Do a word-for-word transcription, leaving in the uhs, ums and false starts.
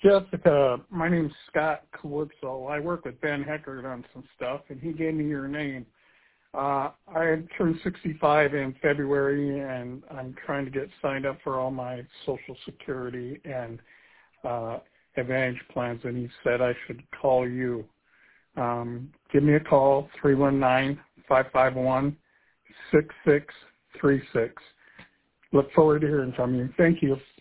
Jessica, my name's Scott Calypso. I work with Ben Heckert on some stuff, and he gave me your name. Uh, I turned sixty-five in February, and I'm trying to get signed up for all my Social Security and uh, Advantage plans, and he said I should call you. Um, give me a call, three one nine, five five one, six six three six. Look forward to hearing from you. Thank you.